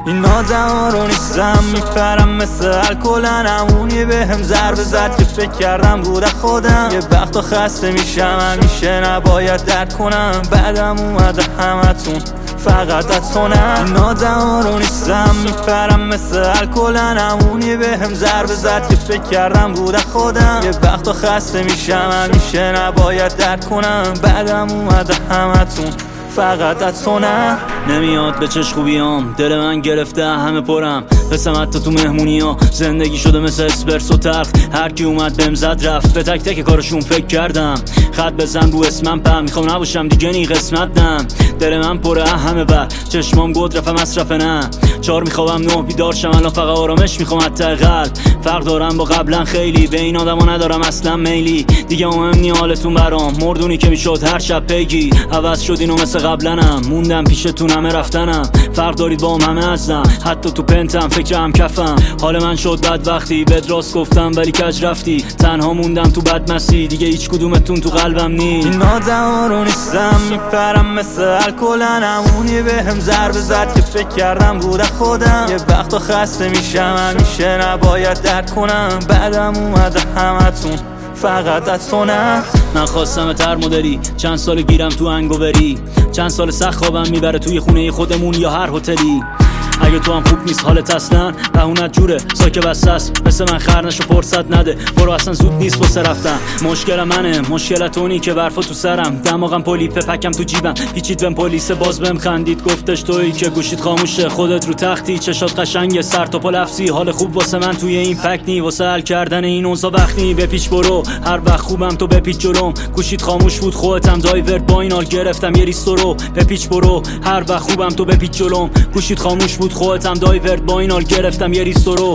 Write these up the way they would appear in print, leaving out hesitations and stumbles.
این آدما رو نیستم میپرم مثل الکلن، همونی بهم ضربه زد که فکر کردم بود خودم. یه وقتا خسته میشم همیشه نباید درد کنم، بعدم اومده همتون فقط از تو نه. این آدما رو نیستم میپرم مثل الکلن، همونی بهم ضربه زد که فکر کردم بود خودم. یه وقتا خسته میشم همیشه نباید درد کنم، بعدم اومده همتون فقط از تو نه. نمیاد به چش خوبیام، دل من گرفته همه پرم، قسم حتی تو مهمونی ها زندگی شده مثل اسپرسو تلخ. هر کی اومد بهم زد رفت، به تک تک کارشون فکر کردم. خط بزن رو اسمم پم، میخوام نباشم دیگه نی قسمت نم. دل من پره همه بر چشمام گود رفم مصرف نه. 4 میخوام 9 بیدار شم، الان فقط آرامش میخوام حداقل. فرق دارم با قبلا خیلی، به این آدما ندارم اصلا میلی. دیگه مهم نی حالتون برام، مردونی که میشد هر شب پیگی. عوض شدین و مثل قبلنم، موندم پیشتون همه رفتنم. فرق دارید با همه ازم، حتی تو پنتم فکرم کفم. حال من شد بد وقتی بهت راست گفتم ولی کج رفتی. تنها موندم تو بدمستی، دیگه هیچ کدومتون تو قلبم نی. این آدما رو نیستم میپرم مثل الکلن، همونی بهم ضربه زد که فکر کردم بود خودم. یه وقتا خسته میشم همیشه نباید درد کنم، بعدم اومده همتون فقط از تو نه. من خواستم تر مدری، چند سال گیرم تو انگوبری، چند سال سخت خوابم میبره توی خونه خودمون یا هر هتلی. اگه تو هم خوب نیست حالت اصلا بهونت جوره، ساکه بسته است مثل من خرنشو فرصت نده. برو اصلا زود نیست واسه رفتن، مشکل منه مشکلت اونی که برفا تو سرم. دماغم پلیپه پکم تو جیبم، پیچید بهم پلیس باز بهم خندید. گفتش تویی که گوشید خاموشه، خودت رو تختی چشات قشنگه سر تا پا لفظی. حال خوب واسه من توی این پک نی، واسه حل کردن این اوضاع وقت نی. بپیچ برو هر وقت خوبم تو بپیچ جلوم، گوشید خاموش بود خودتم دایورت با این حال گرفتم یه ریستورو. بپیچ برو هر وقت خوبم تو بپیچ جلوم، گوشید خاموش بود خودتم دایورت با این حال گرفتم یه ریستورو.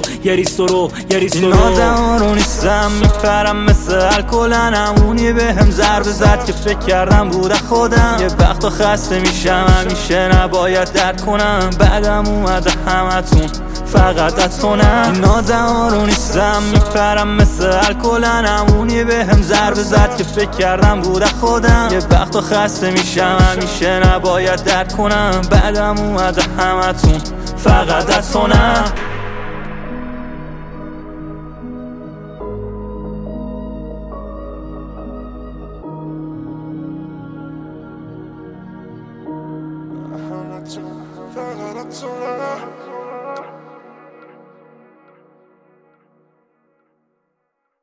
این آدما رو نیستم میپرم مثل الکلن، همونی بهم ضربه زد که فکر کردم بود خودم. یه وقتا خسته میشم همیشه نباید درد کنم، بعدم اومده همتون فقط از تو نه. این آدما رو نیستم میپرم مثل الکلن، همونی بهم ضربه زد که فکر کردم بود خودم. یه وقتا خسته میشم همیشه نباید درد کنم، بعدم اومده همتون فقط از تو نه.